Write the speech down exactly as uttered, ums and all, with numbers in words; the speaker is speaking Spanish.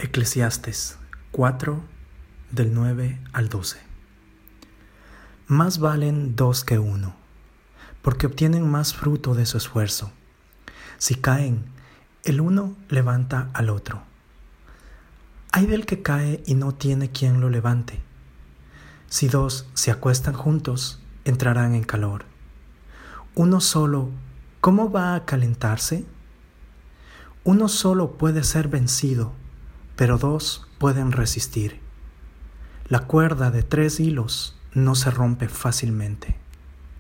Eclesiastes cuatro, del nueve al doce. Más valen dos que uno, porque obtienen más fruto de su esfuerzo. Si caen, el uno levanta al otro. Ay del que cae y no tiene quien lo levante. Si dos se acuestan juntos, entrarán en calor. Uno solo, ¿cómo va a calentarse? Uno solo puede ser vencido, pero dos pueden resistir. La cuerda de tres hilos no se rompe fácilmente.